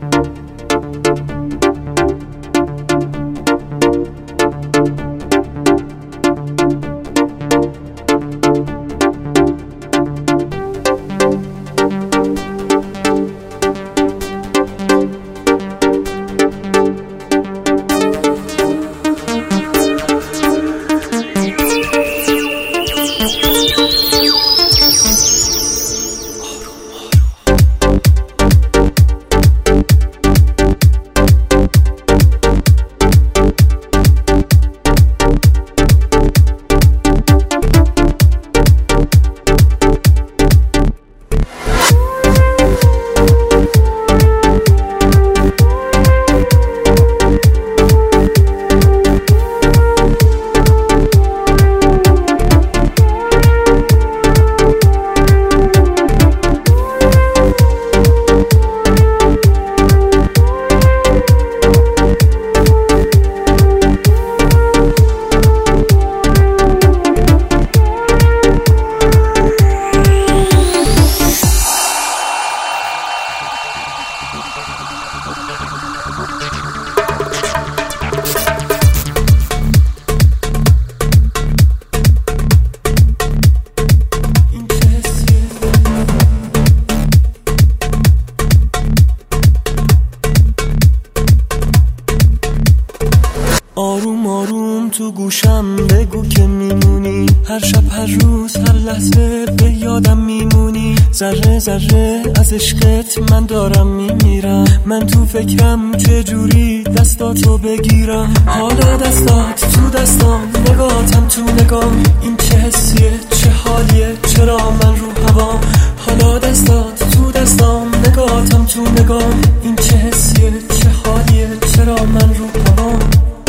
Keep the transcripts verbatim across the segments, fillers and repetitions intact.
آروم آروم تو گوشم بگو که میمونی، هر شب هر روز هر لحظه به یادم میمونی. ذره ذره از عشقت من دارم میمیرم، من تو فکرم چجوری دستاتو بگیرم. حالا دستات تو دستام، نگاتم تو نگام، این چه حسیه چه حالیه چرا من رو هوام. حالا دستات تو دستام، نگاتم تو نگام، این چه حسیه چه حالیه چرا من رو هوام.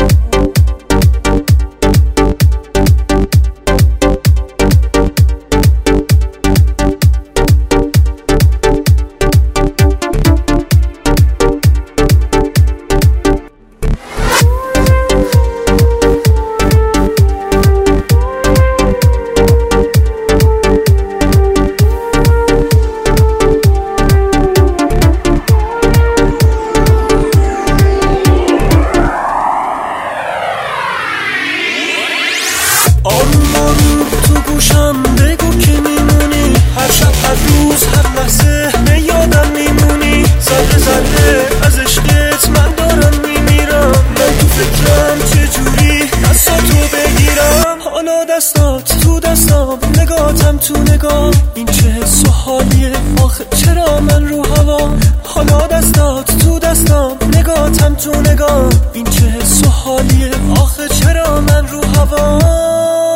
آروم آروم تو گوشم بگو که میمونی، هر شب هر روز هر لحظه به یادم میمونی. ذره ذره از عشقت من دارم میمیرم، من تو فکرم چجوری دستاتو بگیرم. حالا دستات تو دستام، نگاتم تو نگام، این چه حس و حالیه آخه چرا من رو هوام. حالا دستات تو دستام، نگاتم تو نگام، این چه حس و حالیه آخه چرا من رو هوام.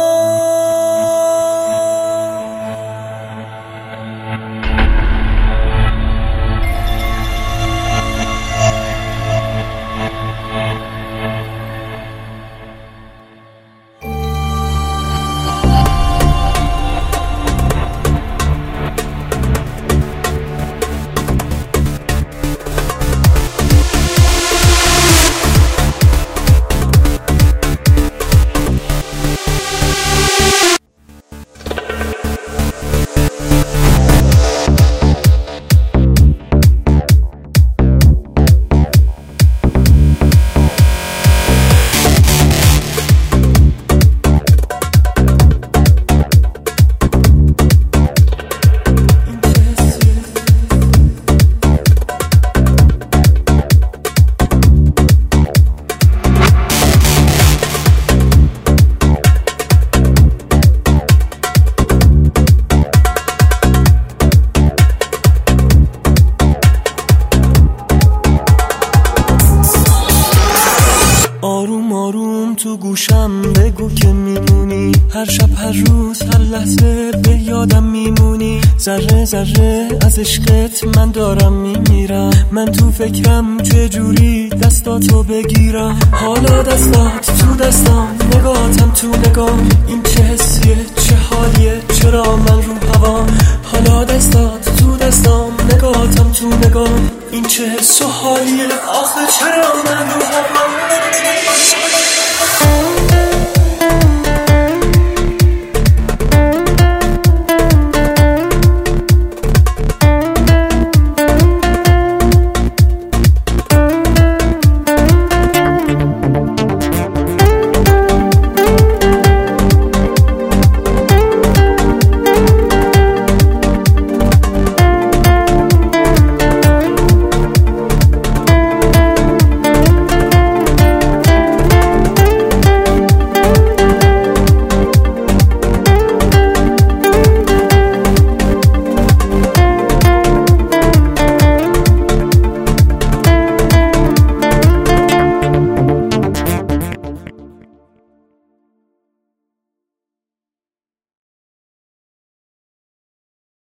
آروم آروم تو گوشم بگو که میمونی، هر شب هر روز هر لحظه به یادم میمونی. ذره ذره از عشقت من دارم میمیرم، من تو فکرم چجوری دستاتو بگیرم. حالا دستات تو دستام، نگاتم تو نگام، این چه حسیه چه حالیه چرا من رو هوام. حالا دستات تو دستام، نگاتم تو نگام، این چه حس و حالیه آخه چرا من رو هوام.